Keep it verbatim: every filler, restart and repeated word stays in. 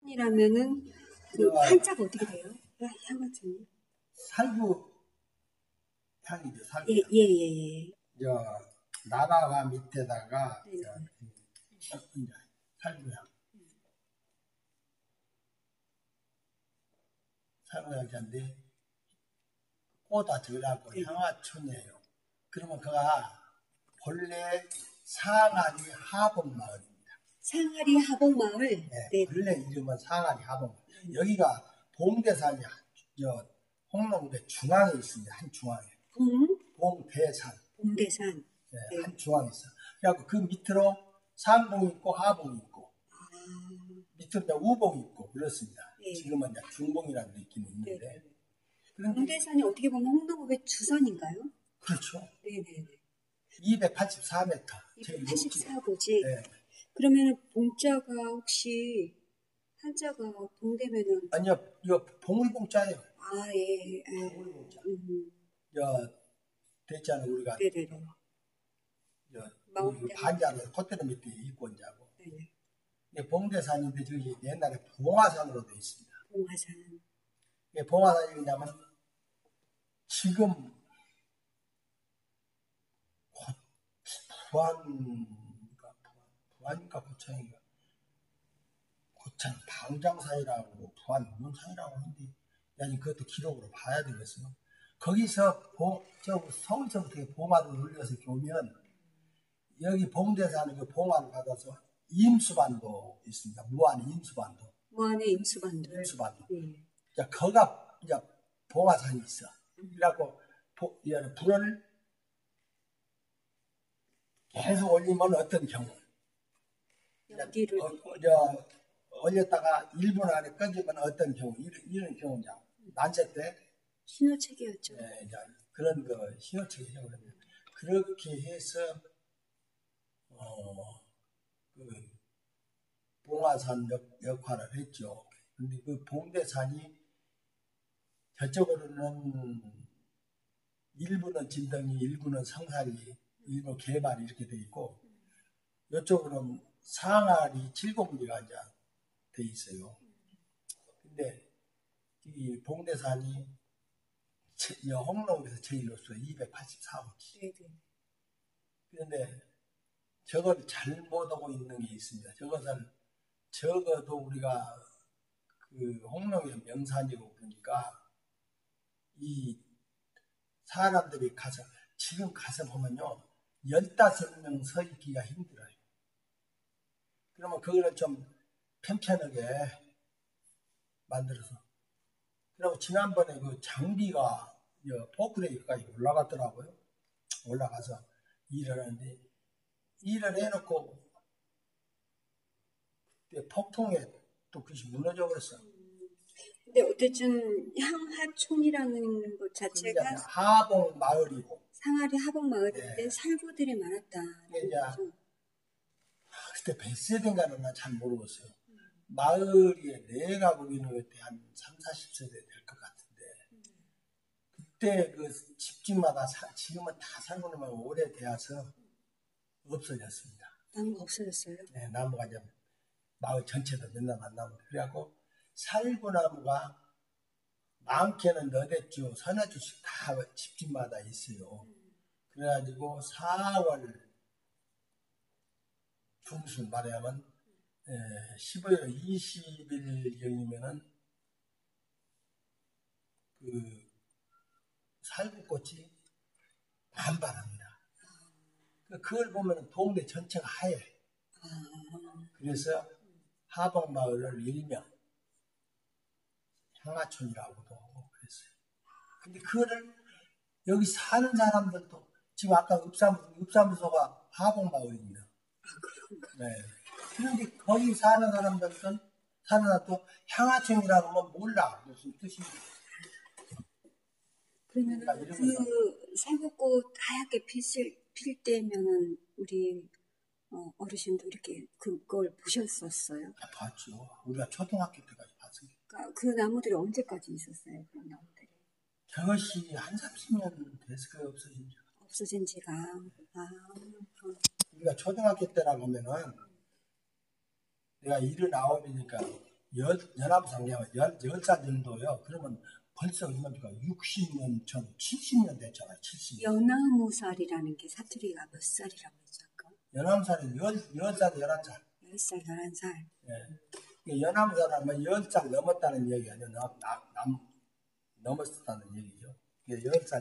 이라면은 그 한자가 어떻게 돼요? 향화천이? 살구 향이죠. 살구. 예, 예, 예, 예. 저 나라가 밑에다가 네. 저, 이제 살구향. 살구향인데 꽃다 들어가고 네. 향화천이에요. 그러면 그가 본래 상아리 하복마을입니다. 상아리 하복마을. 네, 네. 본래 이름은 상아리 하복마을. 여기가 봉대산이 저 홍농대 중앙에 있습니다. 한 중앙에. 봉? 봉대산. 봉대산. 네, 네. 한 중앙에 있어. 그래갖고 그 밑으로 상봉이 있고 하봉이 있고 아, 밑으로 이제 우봉이 있고 그렇습니다. 네. 지금은 이제 중봉이라는 데 있긴 있는데. 네. 그런데 봉대산이 어떻게 보면 홍농읍의 주산인가요? 그렇죠. 네네네. 이백팔십사 미터. 제일 높이. 이백팔십사 고지. 네. 그러면 봉자가 혹시 한자가 봉되면은 아니요, 이거 봉을봉자예요. 아, 예, 예. 봉을봉자. 음, 저 됐잖아 우리가 네네네. 저 마운드. 반자를 콧대로 밑에 입고 자고. 네네. 이게 봉대산인데 저기 옛날에 봉화산으로 되어 있습니다. 봉화산. 이게 봉화산이 왜냐면 지금 고, 부안가 부안가 고창인가 고창 방장사이라고 부안 문사이라고 하는데 아니 그것도 기록으로 봐야 되겠어요. 거기서 봉, 저 서울서부터 봉화를 올려서 이렇게 오면 여기 봉대산에 그 봉화를 받아서 임수반도 있습니다. 무안에 임수반도. 무안의 임수반도. 임수반도. 예. 자, 거가 이제 봉화산이 있어. 그래갖고 보, 불을 계속 올리면 어떤 경우? 연기를. 어, 어, 저, 올렸다가 일 분 안에 꺼지면 어떤 경우? 이런, 이런 경우냐? 난세 때? 신호체계였죠. 네, 이제 그런 거 신호체계죠. 그러면 그렇게 해서 어, 그 봉화산 역, 역할을 했죠. 근데 그 봉대산이 저쪽으로는 일부는 진덩이, 일부는 성산이, 일부 개발이 이렇게 돼 있고, 이쪽으로는 상알이 칠공리가 이제 돼 있어요. 근데 이 봉대산이 홍농에서 제일 높아요. 이백팔십사 호지. 네네. 그런데 저걸 잘못 오고 있는 게 있습니다. 저것은 적어도 우리가 그 홍농의 명산이고 그러니까 이 사람들이 가서 지금 가서 보면요 열다섯 명 서 있기가 힘들어요. 그러면 그거를 좀 편편하게 만들어서 그리고 지난번에 그 장비가 포크레인까지 올라갔더라고요. 올라가서 일을 하는데 일을 해놓고 그때 폭풍에 또 그것이 무너져 버렸어. 근데 어쨌든 향하촌이라는 것 자체가 하봉 마을이고 상아리 하봉 마을인데 네. 살구들이 많았다. 이제 그때 몇 세대인가는 난 잘 모르겠어요. 음. 마을이 내가 보기에는 그때 한 삼사십 세대 될 것 같은데 음. 그때 그 집집마다 사, 지금은 다 살고 나면 오래되어서 없어졌습니다. 나무가 없어졌어요? 네, 나무가 이제 마을 전체도 맨날 안 나오고 그래갖고 살구나무가 많게는 너댓주, 서너 주씩 다 집집마다 있어요. 음. 그래가지고 사월 중순 말하면 십오월 이십 일경이면은 그 살구꽃이 반발합니다. 그걸 보면 동네 전체가 하얘. 그래서 하봉마을을 일명 향하촌이라고도 하고 그랬어요. 근데 그거를 여기 사는 사람들도 지금 아까 읍사무소, 읍사무소가 하봉마을입니다. 네. 그런데 거기 사는 사람들은 사는 사람도 향하촌이라고 하면 몰라 무슨 뜻인지. 그러면 그러니까 그 살구꽃 하얗게 필, 필 때면은 우리 어, 어르신도 이렇게 그걸 보셨었어요? 아, 봤죠. 우리가 초등학교 때까지 봤어요. 그러니까 그 나무들이 언제까지 있었어요? 그런 나무들이? 그것이 한 삼십 년 됐을 거예요. 없어진 지. 없어진 지가. 아, 우리가 초등학교 때라고 하면은 내가 일흔아홉이니까 열, 연암상계가 열, 열 살 정도요. 그러면 벌써 얼마입니까? 육십 년 전, 칠십 년 됐잖아요. 칠십 년. 연하무살이라는 게 사투리가 몇 살이라고 했죠? 아까? 연암살이 열, 열 살, 열한 살. 열 살, 열한 살. 예. 연암살은 열 살 넘었다는 얘기가 아니라 남, 남, 넘었다는 얘기죠. 열 살